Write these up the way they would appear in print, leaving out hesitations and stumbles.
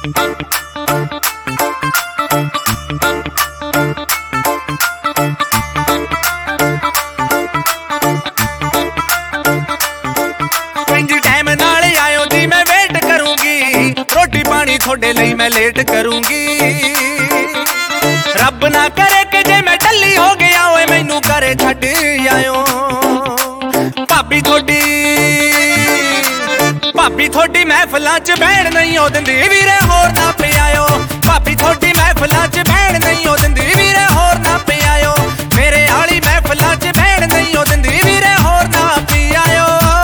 थोड़े लई मैं लेट करूंगी। रब ना करे कि जे मैं टल्ली हो गया होए मैनू करे छड्ड आयो। भाभी थोड़ी महफिलां च बहन नहीं हो दिंदी वीरे होर ना पियायो। भाभी थोड़ी महफिलां च बहन नहीं हो दिंदी वीरे होर ना पियायो। मेरे आली महफिलां च बहन नहीं हो दिंदी वीरे होर ना पियायो।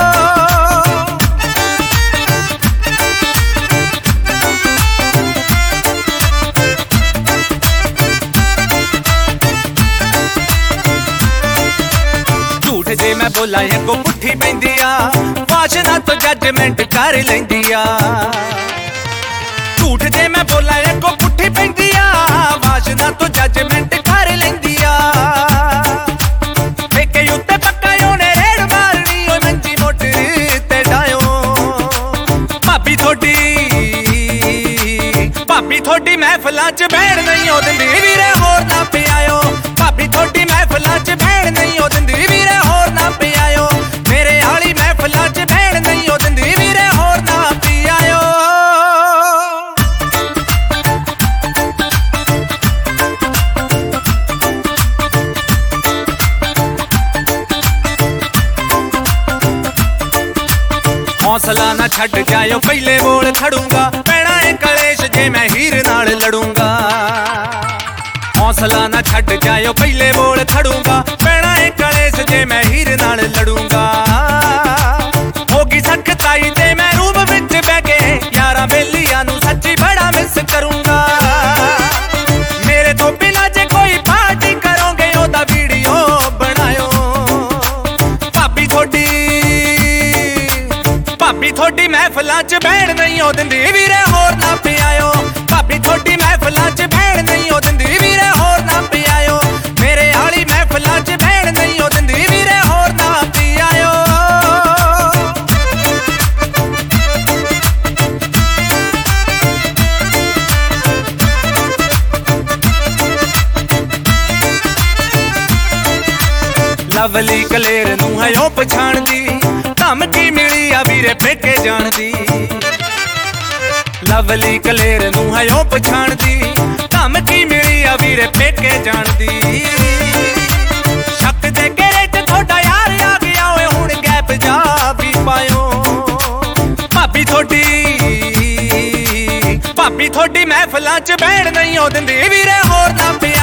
जे मैं बोला को पुठी पैंदी आ वाशना तो जजमेंट कर लैंदी आ। झूठ जे मैं बोला को पुठी पैंदी आ वाशना तो जजमेंट कर लैंदी आ। ठेके उत्ते पक्का ओने रेड़ मारनी ओ मंजी मोटर ते डायो। भाभी थोड़ी महफिलां च बहन नहीं हो दिंदी वीरे होर ना पियायो। भाभी थोड़ी महफिलां च बहन नहीं हो दिंदी वीरे होर ना पियायो। मेरे आली महफिलां च बहन नहीं हो दिंदी वीरे होर ना पियायो। हौसला ना छड्ड जायो पहले बोल खड़ूंगा। पैना है कलेश जे मैं हीर नाल लड़ूंगा। हौसला ना छड्ड जायो पहले बोल खड़ूंगा। पैना है कलेश जे मैं हीर नाल लड़ूंगा। होगी सख्ताई ते मैं रूम विच बह के यारां बेलियां नू सच्ची बड़ा मिस करूंगा। मेरे तो बिना जे कोई पार्टी करोगे ओदा वीडियो बनायो। भाभी थोड़ी महफिलां च बहन नहीं हो दिंदी वीरे होर ना पियायो। भाभी थोड़ी महफिलां च बहन नहीं हो दिंदी वीरे होर ना पियायो। मेरे आली महफिलां च बहन नहीं हो दिंदी वीरे होर ना पियायो। लवली कलेर नू है ओ पछाण दी धमकी मिली आ वीरे पेके जान दी। लवली कलेर नू है ओ पछाण दी धमकी मिली आ वीरे पेके जान दी। शक दे घेरे च थोड़ा यार आ गया ओए हुण गैप जा भी पायो। भाभी थोड़ी महफिलां च बहन नहीं हो दिंदी वीरे होर ना